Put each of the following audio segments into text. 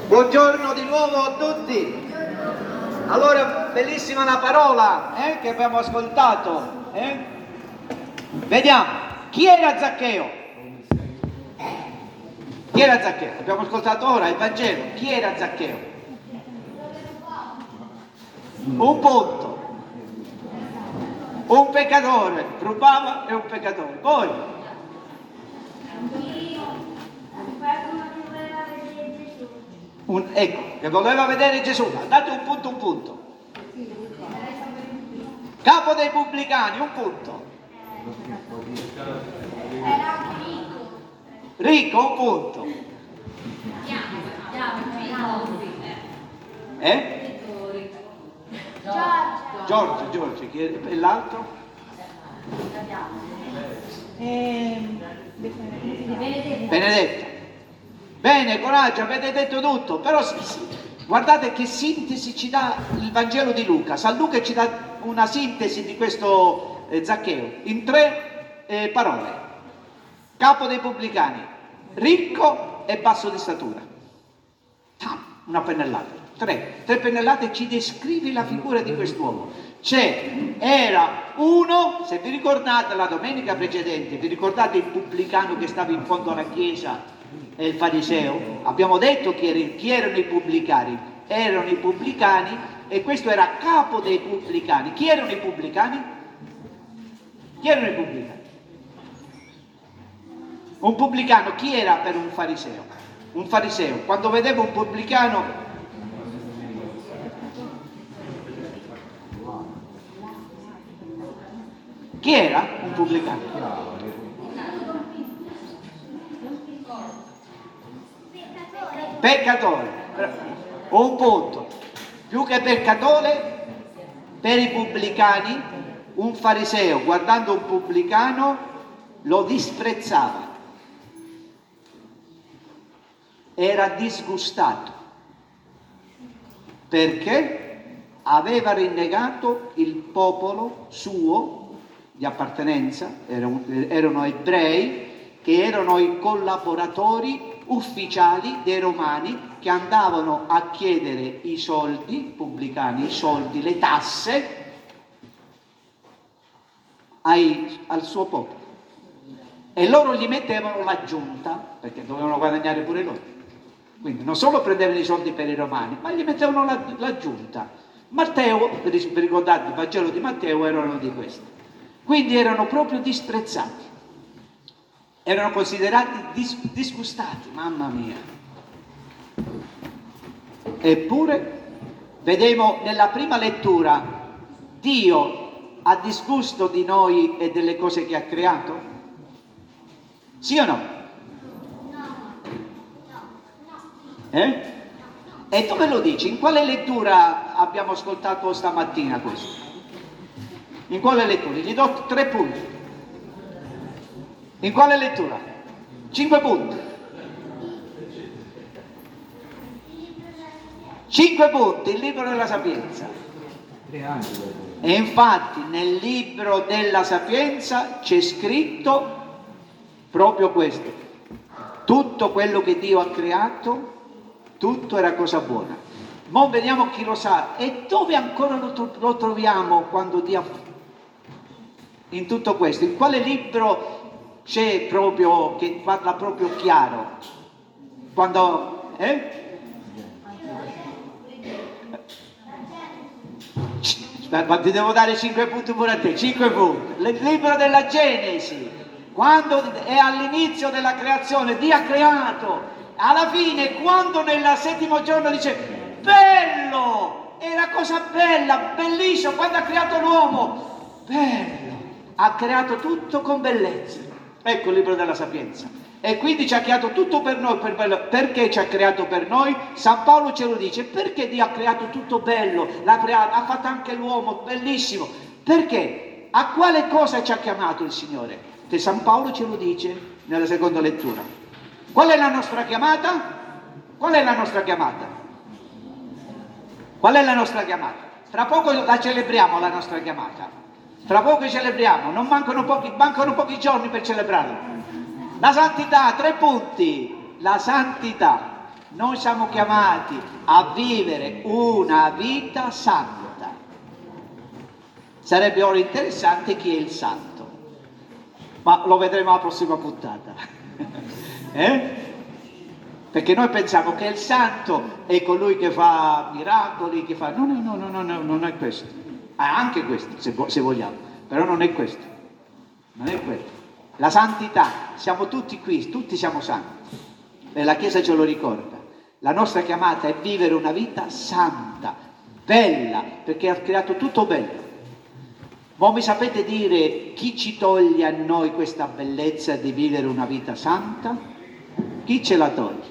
Buongiorno di nuovo a tutti. Allora, bellissima la parola che abbiamo ascoltato. Vediamo, chi era Zaccheo? Chi era Zaccheo? Abbiamo ascoltato ora il Vangelo. Chi era Zaccheo? Un punto. Un peccatore, rubava e un peccatore. Poi ecco, che voleva vedere Gesù. Date un punto. Capo dei pubblicani, un punto. Era Ricco, un punto. Giorgio, chi è? E l'altro? Benedetta. Bene, coraggio, avete detto tutto, però guardate che sintesi ci dà il Vangelo di Luca. San Luca ci dà una sintesi di questo Zaccheo in 3 parole. Capo dei pubblicani, ricco e basso di statura. Una pennellata. 3 pennellate ci descrivi la figura di quest'uomo. Era uno, se vi ricordate la domenica precedente, vi ricordate il pubblicano che stava in fondo alla chiesa e il fariseo? Abbiamo detto chi erano i pubblicani. Erano i pubblicani e questo era capo dei pubblicani. Chi erano i pubblicani? Un pubblicano, chi era per un fariseo? Un fariseo, quando vedeva un pubblicano, chi era un pubblicano? Peccatore. Un punto. Più che peccatore, per i pubblicani, un fariseo guardando un pubblicano lo disprezzava. Era disgustato perché aveva rinnegato il popolo suo di appartenenza, erano ebrei che erano i collaboratori ufficiali dei romani che andavano a chiedere i soldi, pubblicani, i soldi, le tasse al suo popolo. E loro gli mettevano l'aggiunta, perché dovevano guadagnare pure loro. Quindi non solo prendevano i soldi per i romani, ma gli mettevano l'aggiunta. Matteo, vi ricordate il Vangelo di Matteo, erano di questi. Quindi erano proprio disprezzati. Erano considerati disgustati, mamma mia. Eppure, vedremo nella prima lettura, Dio ha disgusto di noi e delle cose che ha creato? Sì o no? E dove lo dici? In quale lettura abbiamo ascoltato stamattina questo? In quale lettura? Gli do 3 punti. In quale lettura? 5 punti. 5 punti, il libro della Sapienza. E infatti nel libro della Sapienza c'è scritto proprio questo. Tutto quello che Dio ha creato, tutto era cosa buona. Ma vediamo chi lo sa. E dove ancora lo troviamo quando Dio in tutto questo? In quale libro c'è proprio che parla proprio chiaro? Quando ma ti devo dare 5 punti pure a te, 5 punti. Il libro della Genesi, quando è all'inizio della creazione, Dio ha creato. Alla fine, quando nel 7° giorno dice bello, era cosa bella, bellissimo, quando ha creato l'uomo, bello, ha creato tutto con bellezza. Ecco il libro della Sapienza. E quindi ci ha creato tutto per noi, perché ci ha creato per noi? San Paolo ce lo dice, perché Dio ha creato tutto bello, ha fatto anche l'uomo, bellissimo. Perché? A quale cosa ci ha chiamato il Signore? Che San Paolo ce lo dice nella seconda lettura. Qual è la nostra chiamata? Qual è la nostra chiamata? Qual è la nostra chiamata? Tra poco la celebriamo la nostra chiamata. Tra poco celebriamo, mancano pochi giorni per celebrarla. La santità, 3 punti. La santità. Noi siamo chiamati a vivere una vita santa. Sarebbe ora interessante chi è il santo, ma lo vedremo alla prossima puntata. Perché noi pensiamo che il santo è colui che fa miracoli, che fa... No, non è questo. Anche questo, se vogliamo, però non è questo. Non è quello. La santità, siamo tutti qui, tutti siamo santi. E la Chiesa ce lo ricorda. La nostra chiamata è vivere una vita santa, bella, perché ha creato tutto bello. Ma mi sapete dire chi ci toglie a noi questa bellezza di vivere una vita santa? Chi ce la toglie?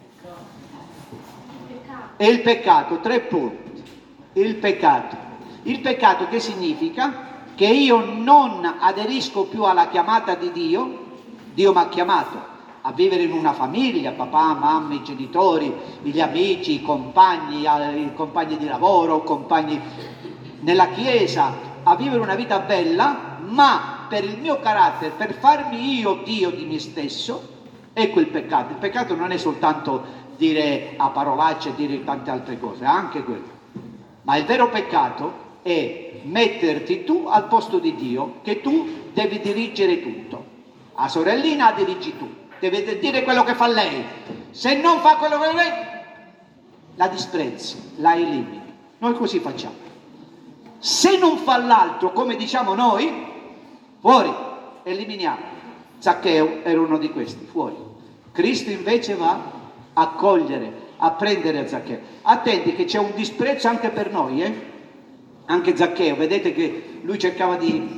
È il peccato, 3 punti. Il peccato. Il peccato che significa? Che io non aderisco più alla chiamata di Dio. Dio mi ha chiamato a vivere in una famiglia, papà, mamma, i genitori, gli amici, i compagni di lavoro, compagni nella chiesa, a vivere una vita bella, ma per il mio carattere, per farmi io Dio di me stesso. Ecco il peccato. Il peccato non è soltanto dire a parolacce e dire tante altre cose, anche quello. Ma il vero peccato è metterti tu al posto di Dio, che tu devi dirigere tutto. A sorellina la dirigi tu, devi dire quello che fa lei. Se non fa quello che lei, la disprezzi, la elimini. Noi così facciamo. Se non fa l'altro come diciamo noi, fuori, eliminiamo. Zaccheo era uno di questi, fuori. Cristo invece va a cogliere, a prendere Zaccheo. Attenti che c'è un disprezzo anche per noi, Anche Zaccheo, vedete che lui cercava di...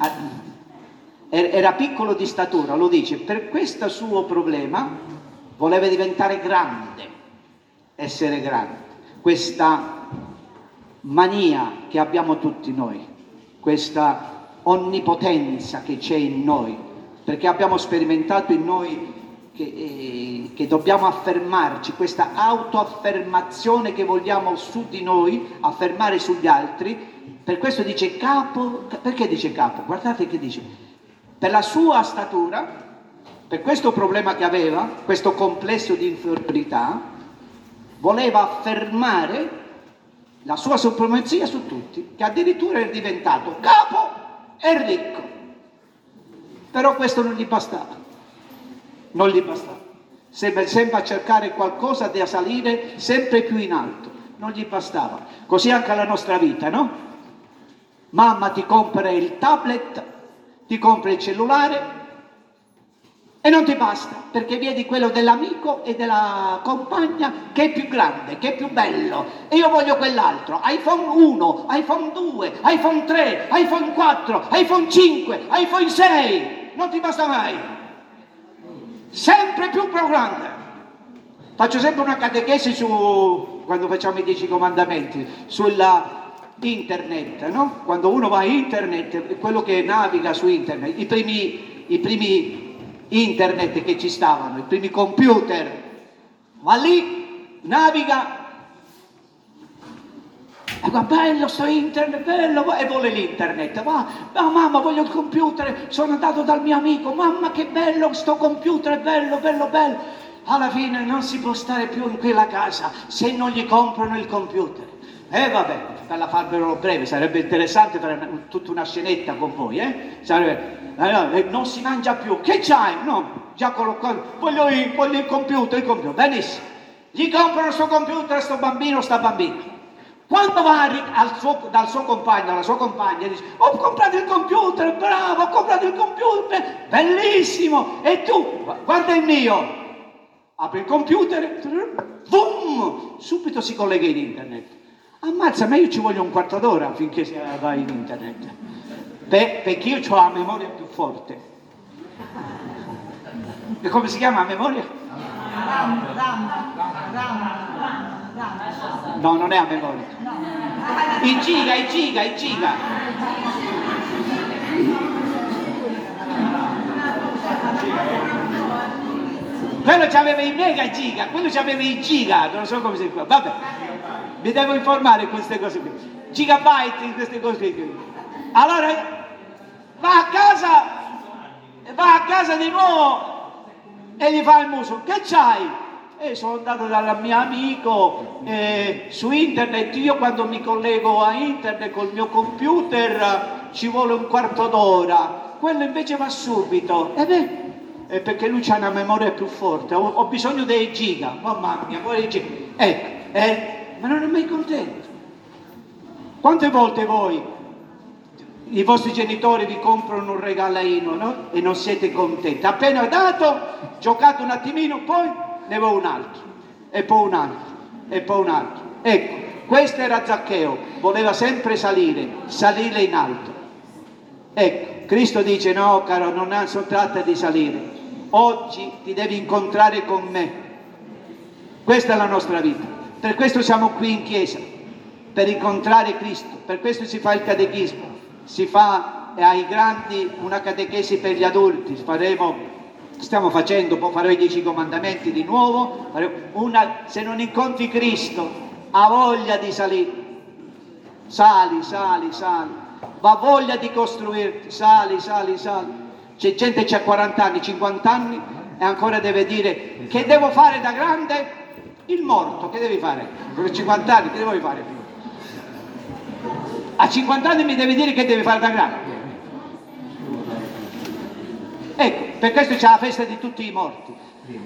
Era piccolo di statura, lo dice, per questo suo problema voleva diventare grande, essere grande. Questa mania che abbiamo tutti noi, questa onnipotenza che c'è in noi, perché abbiamo sperimentato in noi che dobbiamo affermarci, questa autoaffermazione che vogliamo su di noi, affermare sugli altri. Per questo dice capo. Perché dice capo? Guardate che dice: per la sua statura, per questo problema che aveva, questo complesso di inferiorità, voleva affermare la sua supremazia su tutti, che addirittura è diventato capo e ricco. Però questo non gli bastava. Non gli bastava. Sempre a cercare qualcosa da salire sempre più in alto. Non gli bastava. Così anche alla nostra vita, no? Mamma ti compra il tablet, ti compra il cellulare e non ti basta, perché vedi quello dell'amico e della compagna che è più grande, che è più bello, e io voglio quell'altro. iPhone 1, iPhone 2, iPhone 3, iPhone 4, iPhone 5, iPhone 6, non ti basta mai. Sempre più grande. Faccio sempre una catechesi quando facciamo i 10 comandamenti, sulla internet, no? Quando uno va a internet, quello che naviga su internet, i primi internet che ci stavano, i primi computer, va lì, naviga, e va bello sto internet, bello, e vuole l'internet, va, mamma voglio il computer, sono andato dal mio amico, mamma che bello sto computer, bello. Alla fine non si può stare più in quella casa se non gli comprano il computer. E vabbè, per la farvelo breve, sarebbe interessante fare tutta una scenetta con voi, non si mangia più. Che c'hai? No, già voglio il computer, benissimo. Gli comprano sto computer, sto bambino, sta bambina. Quando va dal suo compagno, alla sua compagna, dice: ho comprato il computer, bravo, ho comprato il computer, bellissimo. E tu, guarda il mio. Apri il computer, boom, subito si collega in internet. Ammazza, ma io ci voglio un quarto d'ora finché va in internet. Perché io ho la memoria più forte. E come si chiama la memoria? No, non è a memoria. I giga. Quello c'aveva i mega giga, quello c'aveva i giga, non so come si chiama. Vabbè, mi devo informare in queste cose qui. Gigabyte in queste cose qui. Allora va a casa di nuovo e gli fa il muso: che c'hai? sono andato dal mio amico su internet. Io quando mi collego a internet col mio computer ci vuole un quarto d'ora, quello invece va subito. È perché lui ha una memoria più forte, ho bisogno dei giga, mamma mia, quali giga? Ma non è mai contento. Quante volte voi, i vostri genitori vi comprano un regalino, no? E non siete contenti? Appena dato, giocate un attimino, poi ne vuoi un altro, e poi un altro, e poi un altro. Ecco, questo era Zaccheo, voleva sempre salire in alto. Ecco, Cristo dice: no caro, non tratta di salire, oggi ti devi incontrare con me. Questa è la nostra vita, per questo siamo qui in chiesa, per incontrare Cristo. Per questo si fa il catechismo, si fa ai grandi una catechesi per gli adulti, stiamo facendo, poi farò i 10 comandamenti di nuovo, se non incontri Cristo ha voglia di salire, sali, va voglia di costruirti, sali. C'è gente che ha 40 anni, 50 anni e ancora deve dire: che devo fare da grande? Il morto, che devi fare? Per 50 anni che devi fare? A 50 anni mi devi dire che devi fare da grande. Ecco, per questo c'è la festa di tutti i morti,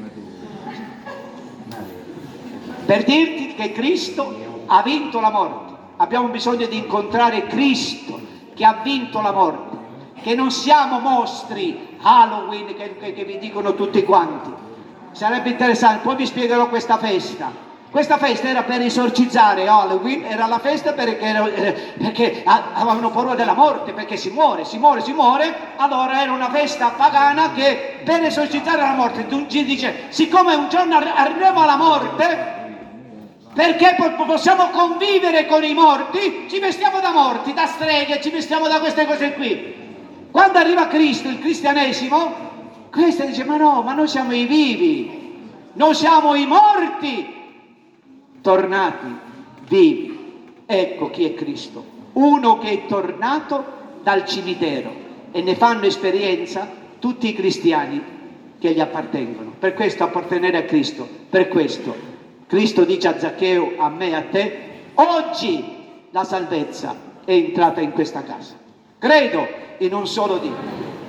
per dirti che Cristo ha vinto la morte. Abbiamo bisogno di incontrare Cristo che ha vinto la morte, che non siamo mostri Halloween che vi dicono tutti quanti. Sarebbe interessante, poi vi spiegherò questa festa. Questa festa era per esorcizzare Halloween, era la festa perché avevano paura della morte, perché si muore, allora era una festa pagana che per esorcizzare la morte. Tu dice: siccome un giorno arriveremo alla morte, perché possiamo convivere con i morti, ci vestiamo da morti, da streghe, ci vestiamo da queste cose qui. Quando arriva Cristo, il cristianesimo, questo dice: ma no, ma noi siamo i vivi, noi siamo i morti tornati vivi. Ecco chi è Cristo, uno che è tornato dal cimitero, e ne fanno esperienza tutti i cristiani che gli appartengono. Per questo appartenere a Cristo, per questo Cristo dice a Zaccheo, a me e a te: oggi la salvezza è entrata in questa casa. Credo in un solo Dio.